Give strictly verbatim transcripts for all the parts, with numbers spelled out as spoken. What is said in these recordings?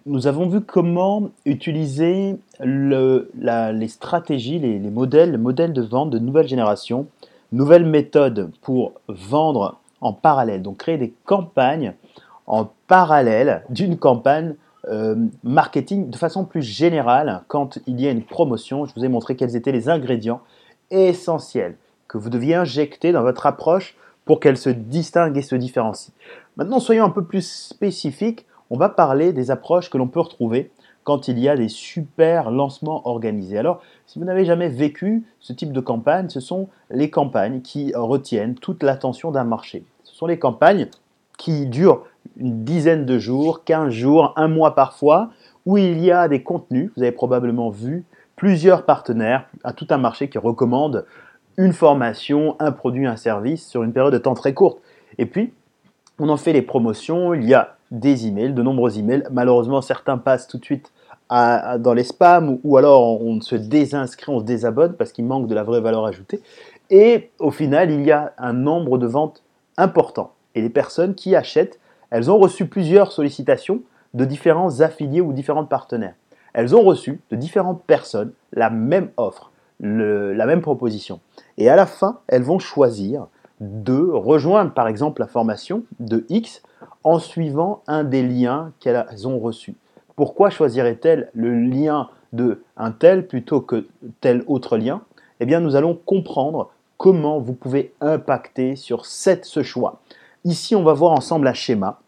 nous avons vu comment utiliser le- la- les stratégies, les, les modèles, les modèles de vente de nouvelle génération, nouvelles méthodes pour vendre en parallèle, donc créer des campagnes en parallèle d'une campagne euh, marketing de façon plus générale quand il y a une promotion. Je vous ai montré quels étaient les ingrédients essentiels que vous deviez injecter dans votre approche pour qu'elle se distingue et se différencie. Maintenant, soyons un peu plus spécifiques. On va parler des approches que l'on peut retrouver quand il y a des super lancements organisés. Alors, si vous n'avez jamais vécu ce type de campagne, ce sont les campagnes qui retiennent toute l'attention d'un marché. Ce sont les campagnes qui durent une dizaine de jours, quinze jours, un mois parfois, où il y a des contenus, vous avez probablement vu, plusieurs partenaires à tout un marché qui recommandent une formation, un produit, un service sur une période de temps très courte. Et puis, on en fait les promotions, il y a des emails, de nombreux emails. Malheureusement, certains passent tout de suite à, à, dans les spams ou, ou alors on se désinscrit, on se désabonne parce qu'il manque de la vraie valeur ajoutée. Et au final, il y a un nombre de ventes important. Et les personnes qui achètent, elles ont reçu plusieurs sollicitations de différents affiliés ou différents partenaires. Elles ont reçu de différentes personnes la même offre, le, la même proposition. Et à la fin, elles vont choisir de rejoindre par exemple la formation de X en suivant un des liens qu'elles ont reçus. Pourquoi choisiraient-elles le lien de un tel plutôt que tel autre lien? Eh bien, nous allons comprendre comment vous pouvez impacter sur cette, ce choix. Ici, on va voir ensemble un schéma.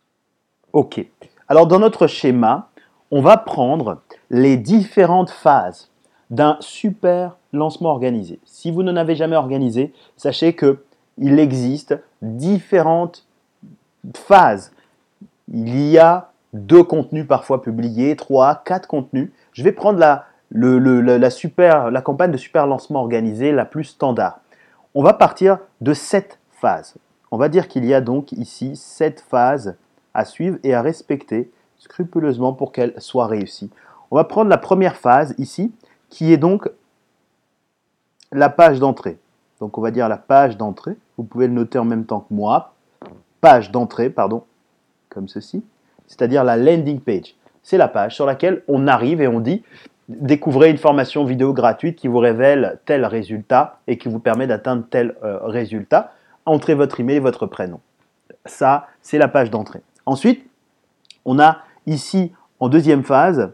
Ok. Alors, dans notre schéma, on va prendre les différentes phases d'un super lancement organisé. Si vous n'en avez jamais organisé, sachez que il existe différentes phases. Il y a deux contenus parfois publiés, trois, quatre contenus. Je vais prendre la, le, le, la, super, la campagne de super lancement organisé la plus standard. On va partir de sept phases. On va dire qu'il y a donc ici sept phases à suivre et à respecter scrupuleusement pour qu'elles soient réussies. On va prendre la première phase ici, qui est donc la page d'entrée. Donc on va dire la page d'entrée. Vous pouvez le noter en même temps que moi. Page d'entrée, pardon, comme ceci. C'est-à-dire la landing page. C'est la page sur laquelle on arrive et on dit découvrez une formation vidéo gratuite qui vous révèle tel résultat et qui vous permet d'atteindre tel euh, résultat. Entrez votre email et votre prénom. Ça, c'est la page d'entrée. Ensuite, on a ici, en deuxième phase,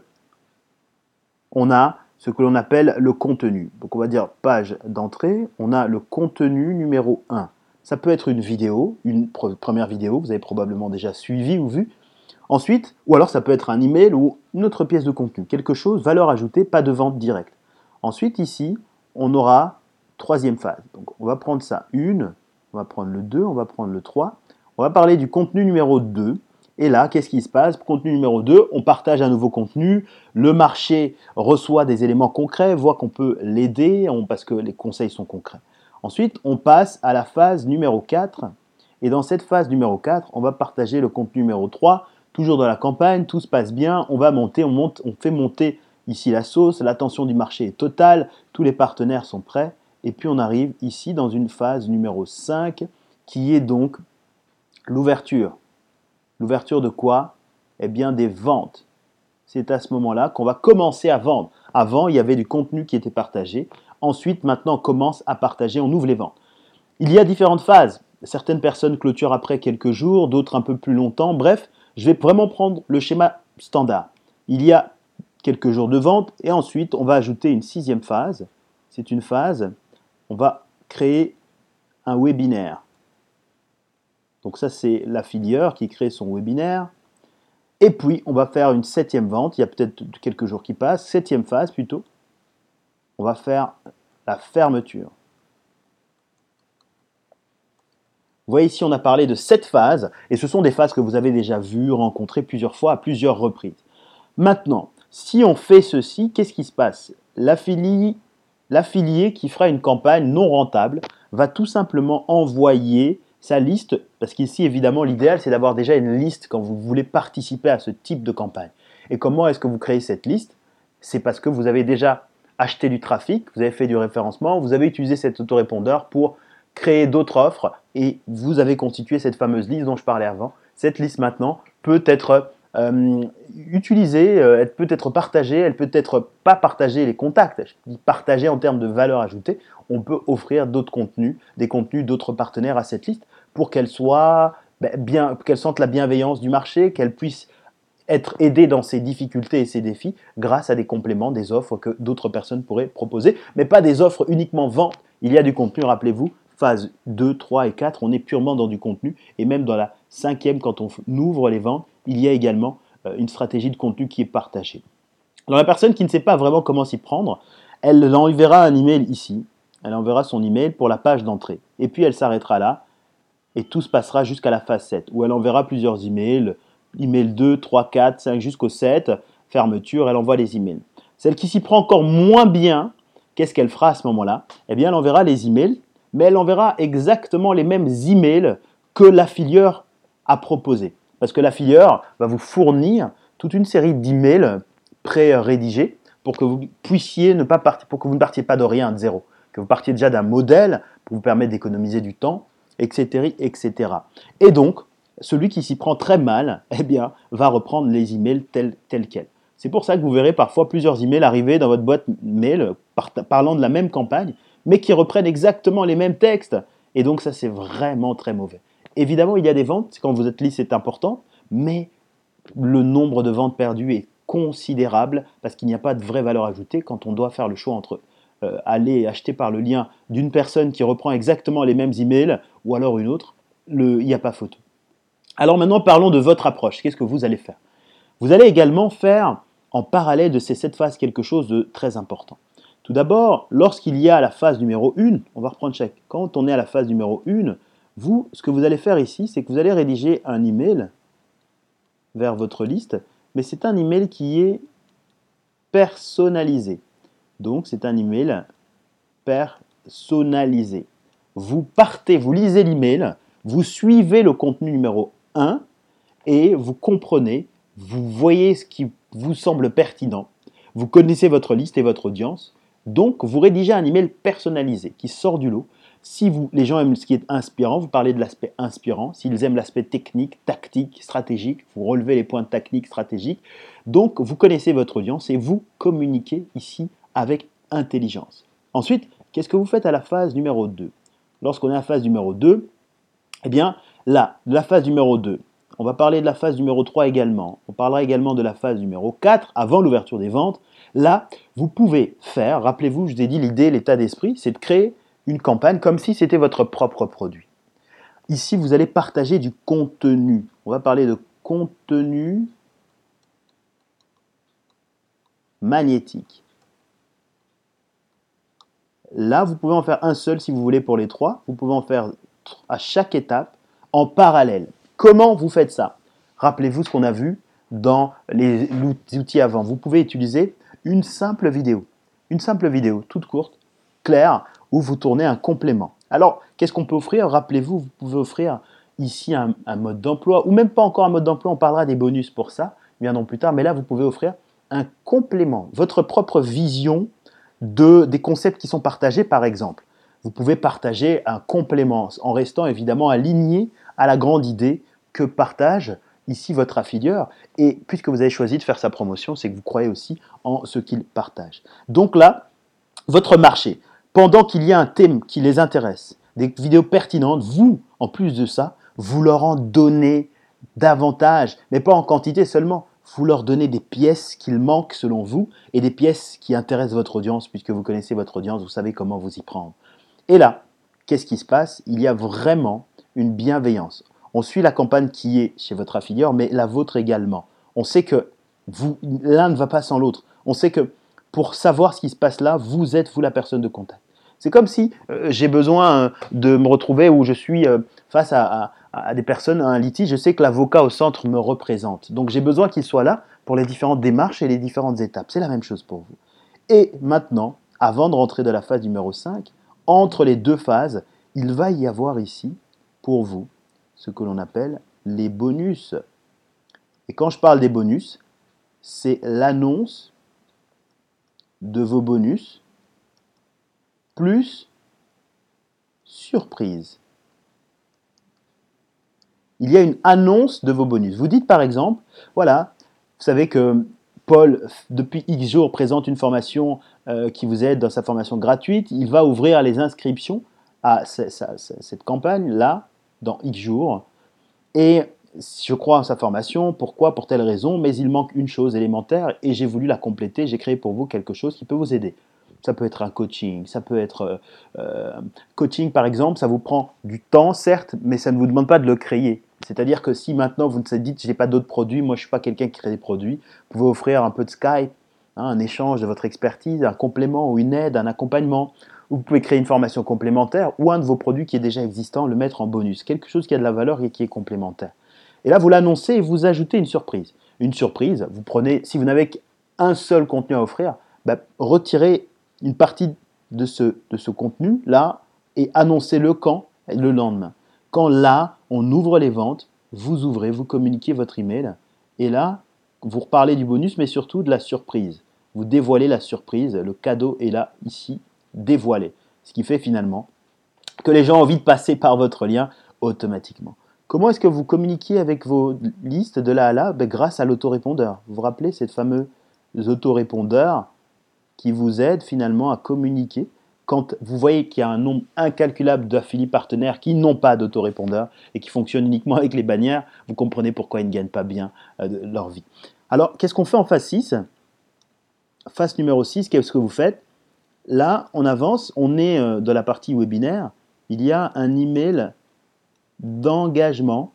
on a ce que l'on appelle le contenu. Donc on va dire page d'entrée, on a le contenu numéro un. Ça peut être une vidéo, une première vidéo, vous avez probablement déjà suivi ou vu. Ensuite, ou alors ça peut être un email ou une autre pièce de contenu, quelque chose, valeur ajoutée, pas de vente directe. Ensuite, ici, on aura troisième phase. Donc on va prendre ça, une, on va prendre le deux, on va prendre le trois. On va parler du contenu numéro deux. Et là, qu'est-ce qui se passe? Contenu numéro deux, on partage un nouveau contenu, le marché reçoit des éléments concrets, voit qu'on peut l'aider parce que les conseils sont concrets. Ensuite, on passe à la phase numéro quatre. Et dans cette phase numéro quatre, on va partager le contenu numéro trois. Toujours dans la campagne, tout se passe bien, on va monter, on, monte, on fait monter ici la sauce, l'attention du marché est totale, tous les partenaires sont prêts. Et puis on arrive ici dans une phase numéro cinq qui est donc l'ouverture. L'ouverture de quoi? Eh bien des ventes. C'est à ce moment-là qu'on va commencer à vendre. Avant, il y avait du contenu qui était partagé. Ensuite, maintenant, on commence à partager, on ouvre les ventes. Il y a différentes phases. Certaines personnes clôturent après quelques jours, d'autres un peu plus longtemps. Bref, je vais vraiment prendre le schéma standard. Il y a quelques jours de vente et ensuite, on va ajouter une sixième phase. C'est une phase, on va créer un webinaire. Donc ça, c'est l'affilieur qui crée son webinaire. Et puis, on va faire une septième vente. Il y a peut-être quelques jours qui passent. Septième phase plutôt. On va faire la fermeture. Vous voyez ici, on a parlé de sept phases. Et ce sont des phases que vous avez déjà vues, rencontrées plusieurs fois, à plusieurs reprises. Maintenant, si on fait ceci, qu'est-ce qui se passe? L'affilié, l'affilié qui fera une campagne non rentable va tout simplement envoyer sa liste, parce qu'ici, évidemment, l'idéal, c'est d'avoir déjà une liste quand vous voulez participer à ce type de campagne. Et comment est-ce que vous créez cette liste? C'est parce que vous avez déjà acheté du trafic, vous avez fait du référencement, vous avez utilisé cet autorépondeur pour créer d'autres offres et vous avez constitué cette fameuse liste dont je parlais avant. Cette liste maintenant peut être euh, utilisée, euh, elle peut être partagée, elle peut être pas partagée, les contacts, je dis partagée en termes de valeur ajoutée, on peut offrir d'autres contenus, des contenus d'autres partenaires à cette liste pour qu'elle soit ben, bien, qu'elle sente la bienveillance du marché, qu'elle puisse être aidée dans ses difficultés et ses défis grâce à des compléments, des offres que d'autres personnes pourraient proposer, mais pas des offres uniquement vente. Il y a du contenu, rappelez-vous, phase deux, trois et quatre, on est purement dans du contenu, et même dans la cinquième, quand on ouvre les ventes, il y a également euh, une stratégie de contenu qui est partagée. Alors la personne qui ne sait pas vraiment comment s'y prendre, elle enverra un email ici, elle enverra son email pour la page d'entrée, et puis elle s'arrêtera là, et tout se passera jusqu'à la phase sept, où elle enverra plusieurs emails, email deux, trois, quatre, cinq, jusqu'au sept, fermeture, elle envoie les emails. Celle qui s'y prend encore moins bien, qu'est-ce qu'elle fera à ce moment-là? Eh bien, elle enverra les emails, mais elle enverra exactement les mêmes emails que l'affilieur a proposé. Parce que l'affilieur va vous fournir toute une série d'emails pré-rédigés pour que vous puissiez ne pas partir, pour que vous ne partiez pas de rien, de zéro, que vous partiez déjà d'un modèle pour vous permettre d'économiser du temps, et cetera, et cetera. Et donc, celui qui s'y prend très mal, eh bien, va reprendre les emails tels, tels quels. C'est pour ça que vous verrez parfois plusieurs emails arriver dans votre boîte mail par, parlant de la même campagne, mais qui reprennent exactement les mêmes textes. Et donc, ça, c'est vraiment très mauvais. Évidemment, il y a des ventes, quand vous êtes liste, c'est important, mais le nombre de ventes perdues est considérable parce qu'il n'y a pas de vraie valeur ajoutée quand on doit faire le choix entre euh, aller acheter par le lien d'une personne qui reprend exactement les mêmes emails ou alors une autre. Le, il n'y a pas photo. Alors maintenant, parlons de votre approche. Qu'est-ce que vous allez faire? Vous allez également faire en parallèle de ces sept phases quelque chose de très important. Tout d'abord, lorsqu'il y a la phase numéro un, on va reprendre chaque. Quand on est à la phase numéro un, vous, ce que vous allez faire ici, c'est que vous allez rédiger un email vers votre liste, mais c'est un email qui est personnalisé. Donc, c'est un email personnalisé. Vous partez, vous lisez l'email, vous suivez le contenu numéro un et vous comprenez, vous voyez ce qui vous semble pertinent, vous connaissez votre liste et votre audience, donc vous rédigez un email personnalisé qui sort du lot. Si vous, les gens aiment ce qui est inspirant, vous parlez de l'aspect inspirant. S'ils aiment l'aspect technique, tactique, stratégique, vous relevez les points techniques, stratégiques. Donc, vous connaissez votre audience et vous communiquez ici avec intelligence. Ensuite, qu'est-ce que vous faites à la phase numéro deux? Lorsqu'on est à la phase numéro deux, eh bien, là, de la phase numéro deux, on va parler de la phase numéro trois également. On parlera également de la phase numéro quatre, avant l'ouverture des ventes. Là, vous pouvez faire, rappelez-vous, je vous ai dit l'idée, l'état d'esprit, c'est de créer une campagne comme si c'était votre propre produit. Ici, vous allez partager du contenu. On va parler de contenu magnétique. Là, vous pouvez en faire un seul si vous voulez pour les trois. Vous pouvez en faire à chaque étape en parallèle. Comment vous faites ça? Rappelez-vous ce qu'on a vu dans les outils avant. Vous pouvez utiliser une simple vidéo. Une simple vidéo toute courte, claire, où vous tournez un complément. Alors, qu'est-ce qu'on peut offrir? Rappelez-vous, vous pouvez offrir ici un, un mode d'emploi, ou même pas encore un mode d'emploi, on parlera des bonus pour ça, viendront plus tard, mais là, vous pouvez offrir un complément, votre propre vision de, des concepts qui sont partagés, par exemple. Vous pouvez partager un complément en restant évidemment aligné à la grande idée que partage ici votre affilieur. Et puisque vous avez choisi de faire sa promotion, c'est que vous croyez aussi en ce qu'il partage. Donc là, votre marché, pendant qu'il y a un thème qui les intéresse, des vidéos pertinentes, vous, en plus de ça, vous leur en donnez davantage, mais pas en quantité seulement. Vous leur donnez des pièces qu'il manque selon vous et des pièces qui intéressent votre audience, puisque vous connaissez votre audience, vous savez comment vous y prendre. Et là, qu'est-ce qui se passe? Il y a vraiment une bienveillance. On suit la campagne qui est chez votre affilieur, mais la vôtre également. On sait que vous, l'un ne va pas sans l'autre. On sait que pour savoir ce qui se passe là, vous êtes, vous, la personne de contact. C'est comme si euh, j'ai besoin euh, de me retrouver où je suis euh, face à, à, à des personnes, à un litige. Je sais que l'avocat au centre me représente. Donc j'ai besoin qu'il soit là pour les différentes démarches et les différentes étapes. C'est la même chose pour vous. Et maintenant, avant de rentrer dans la phase numéro cinq, entre les deux phases, il va y avoir ici, pour vous, ce que l'on appelle les bonus. Et quand je parle des bonus, c'est l'annonce de vos bonus plus surprise. il y a une annonce de vos bonus. Vous dites par exemple, voilà, vous savez que Paul, depuis X jours, présente une formation euh, qui vous aide dans sa formation gratuite. Il va ouvrir les inscriptions à cette campagne-là dans X jours. Et je crois en sa formation, pourquoi, pour telle raison, mais il manque une chose élémentaire et j'ai voulu la compléter, j'ai créé pour vous quelque chose qui peut vous aider. Ça peut être un coaching, ça peut être euh, coaching par exemple, ça vous prend du temps certes, mais ça ne vous demande pas de le créer. C'est-à-dire que si maintenant vous ne dites, je n'ai pas d'autres produits, moi je ne suis pas quelqu'un qui crée des produits, vous pouvez offrir un peu de Skype, hein, un échange de votre expertise, un complément ou une aide, un accompagnement. Vous pouvez créer une formation complémentaire ou un de vos produits qui est déjà existant, le mettre en bonus, quelque chose qui a de la valeur et qui est complémentaire. Et là, vous l'annoncez et vous ajoutez une surprise. Une surprise, vous prenez, si vous n'avez qu'un seul contenu à offrir, bah, retirez une partie de ce, de ce contenu-là et annoncez-le quand? Le lendemain. Quand là, on ouvre les ventes, vous ouvrez, vous communiquez votre email et là, vous reparlez du bonus, mais surtout de la surprise. Vous dévoilez la surprise, le cadeau est là, ici, dévoilé. Ce qui fait finalement que les gens ont envie de passer par votre lien automatiquement. Comment est-ce que vous communiquez avec vos listes de là à là? Ben, grâce à l'autorépondeur. Vous vous rappelez ces fameux autorépondeurs qui vous aident finalement à communiquer quand vous voyez qu'il y a un nombre incalculable d'affiliés partenaires qui n'ont pas d'autorépondeur et qui fonctionnent uniquement avec les bannières, vous comprenez pourquoi ils ne gagnent pas bien euh, leur vie. Alors, qu'est-ce qu'on fait en phase six? Phase numéro six, qu'est-ce que vous faites? Là, on avance, on est euh, dans la partie webinaire, il y a un email d'engagement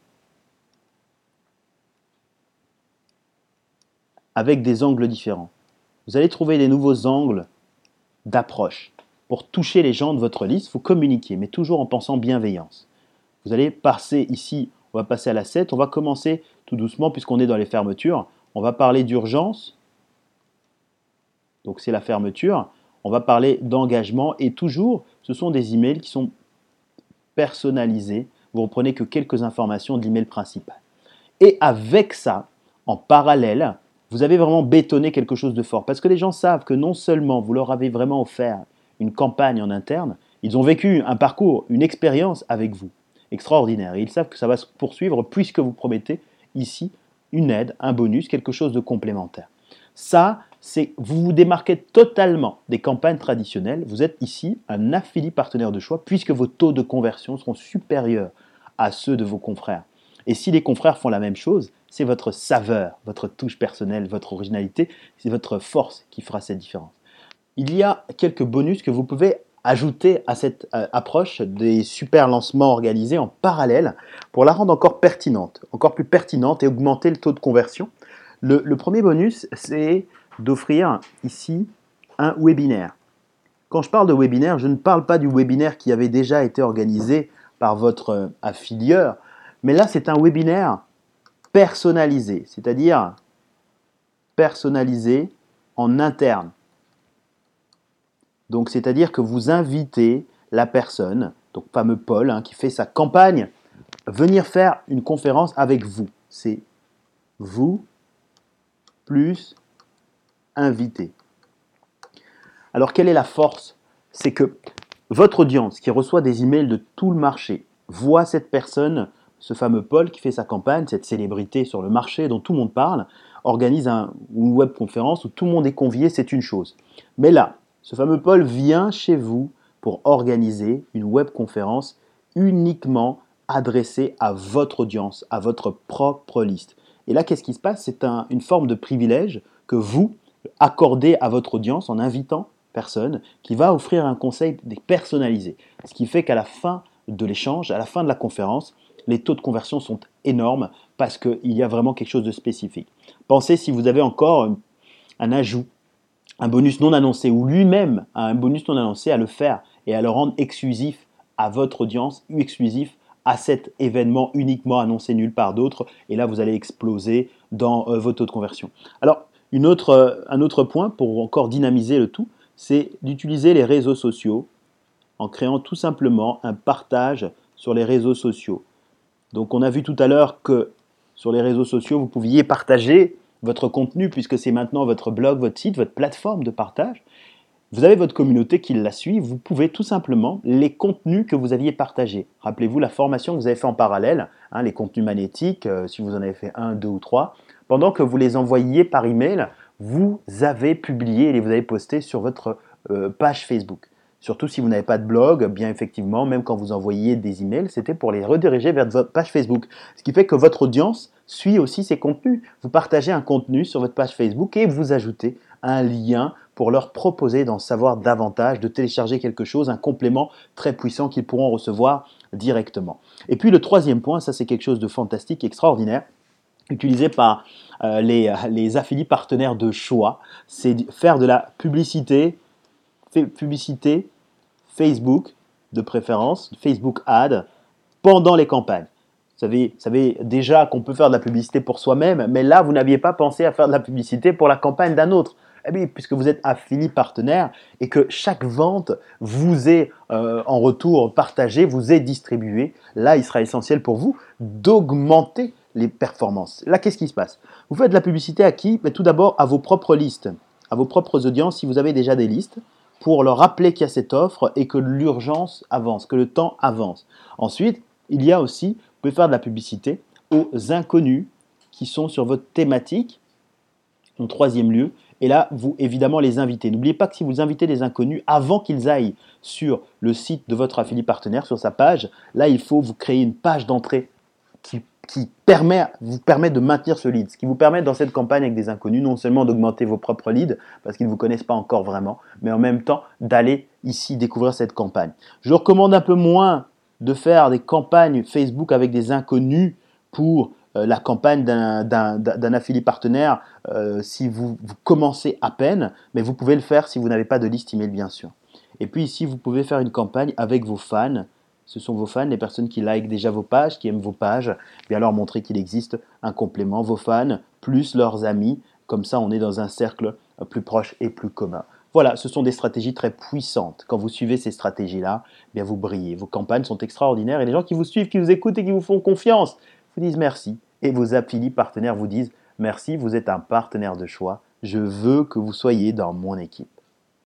avec des angles différents. Vous allez trouver des nouveaux angles d'approche. Pour toucher les gens de votre liste, vous communiquez, mais toujours en pensant bienveillance. Vous allez passer ici, on va passer à la sept, on va commencer tout doucement puisqu'on est dans les fermetures. On va parler d'urgence, donc c'est la fermeture. On va parler d'engagement et toujours, ce sont des emails qui sont personnalisés. Vous ne reprenez que quelques informations de l'email principal. Et avec ça, en parallèle, vous avez vraiment bétonné quelque chose de fort. Parce que les gens savent que non seulement vous leur avez vraiment offert une campagne en interne, ils ont vécu un parcours, une expérience avec vous extraordinaire. Et ils savent que ça va se poursuivre puisque vous promettez ici une aide, un bonus, quelque chose de complémentaire. Ça, c'est vous vous démarquez totalement des campagnes traditionnelles. Vous êtes ici un affilié partenaire de choix puisque vos taux de conversion seront supérieurs à ceux de vos confrères. Et si les confrères font la même chose, c'est votre saveur, votre touche personnelle, votre originalité, c'est votre force qui fera cette différence. Il y a quelques bonus que vous pouvez ajouter à cette euh, approche des super lancements organisés en parallèle pour la rendre encore pertinente, encore plus pertinente et augmenter le taux de conversion. Le, le premier bonus, c'est d'offrir ici un webinaire. Quand je parle de webinaire, je ne parle pas du webinaire qui avait déjà été organisé par votre affilieur, mais là, c'est un webinaire personnalisé, c'est-à-dire personnalisé en interne. Donc, c'est-à-dire que vous invitez la personne, donc fameux Paul, hein, qui fait sa campagne, venir faire une conférence avec vous. C'est vous plus invité. Alors, quelle est la force? C'est que votre audience qui reçoit des emails de tout le marché voit cette personne, ce fameux Paul qui fait sa campagne, cette célébrité sur le marché dont tout le monde parle, organise un, une webconférence où tout le monde est convié, c'est une chose. Mais là, ce fameux Paul vient chez vous pour organiser une webconférence uniquement adressée à votre audience, à votre propre liste. Et là, qu'est-ce qui se passe? C'est un, une forme de privilège que vous accordez à votre audience en invitant personne qui va offrir un conseil personnalisé. Ce qui fait qu'à la fin de l'échange, à la fin de la conférence, les taux de conversion sont énormes parce qu'il y a vraiment quelque chose de spécifique. Pensez si vous avez encore un ajout, un bonus non annoncé ou lui-même a un bonus non annoncé à le faire et à le rendre exclusif à votre audience, exclusif à cet événement uniquement annoncé nulle part d'autre. Et là, vous allez exploser dans euh, vos taux de conversion. Alors, une autre, euh, un autre point pour encore dynamiser le tout, c'est d'utiliser les réseaux sociaux en créant tout simplement un partage sur les réseaux sociaux. Donc, on a vu tout à l'heure que sur les réseaux sociaux, vous pouviez partager votre contenu puisque c'est maintenant votre blog, votre site, votre plateforme de partage. Vous avez votre communauté qui la suit, vous pouvez tout simplement les contenus que vous aviez partagés. Rappelez-vous la formation que vous avez fait en parallèle, hein, les contenus magnétiques, euh, si vous en avez fait un, deux ou trois, pendant que vous les envoyiez par email, vous avez publié et vous avez posté sur votre euh, page Facebook. Surtout si vous n'avez pas de blog, bien effectivement, même quand vous envoyiez des emails, c'était pour les rediriger vers votre page Facebook. Ce qui fait que votre audience suit aussi ces contenus. Vous partagez un contenu sur votre page Facebook et vous ajoutez un lien pour leur proposer d'en savoir davantage, de télécharger quelque chose, un complément très puissant qu'ils pourront recevoir directement. Et puis le troisième point, ça c'est quelque chose de fantastique, extraordinaire, utilisé par euh, les, les affiliés partenaires de choix, c'est faire de la publicité, publicité Facebook de préférence, Facebook Ad, pendant les campagnes. Vous savez, vous savez déjà qu'on peut faire de la publicité pour soi-même, mais là, vous n'aviez pas pensé à faire de la publicité pour la campagne d'un autre. Eh bien, puisque vous êtes affilié partenaire et que chaque vente vous est euh, en retour partagée, vous est distribuée, là, il sera essentiel pour vous d'augmenter les performances. Là, qu'est-ce qui se passe? Vous faites de la publicité à qui? Mais tout d'abord, à vos propres listes, à vos propres audiences, si vous avez déjà des listes, pour leur rappeler qu'il y a cette offre et que l'urgence avance, que le temps avance. Ensuite, il y a aussi, vous pouvez faire de la publicité aux inconnus qui sont sur votre thématique, en troisième lieu, et là, vous évidemment les invitez. N'oubliez pas que si vous invitez des inconnus avant qu'ils aillent sur le site de votre affilié partenaire, sur sa page, là, il faut vous créer une page d'entrée qui, qui permet, vous permet de maintenir ce lead, ce qui vous permet dans cette campagne avec des inconnus, non seulement d'augmenter vos propres leads, parce qu'ils ne vous connaissent pas encore vraiment, mais en même temps d'aller ici découvrir cette campagne. Je vous recommande un peu moins de faire des campagnes Facebook avec des inconnus pour euh, la campagne d'un, d'un, d'un affilié partenaire euh, si vous, vous commencez à peine, mais vous pouvez le faire si vous n'avez pas de liste email bien sûr. Et puis ici, vous pouvez faire une campagne avec vos fans. Ce sont vos fans, les personnes qui likent déjà vos pages, qui aiment vos pages, bien leur montrer qu'il existe un complément, vos fans, plus leurs amis. Comme ça, on est dans un cercle plus proche et plus commun. Voilà, ce sont des stratégies très puissantes. Quand vous suivez ces stratégies-là, bien vous brillez. Vos campagnes sont extraordinaires et les gens qui vous suivent, qui vous écoutent et qui vous font confiance, vous disent merci. Et vos affiliés partenaires vous disent merci, vous êtes un partenaire de choix. Je veux que vous soyez dans mon équipe.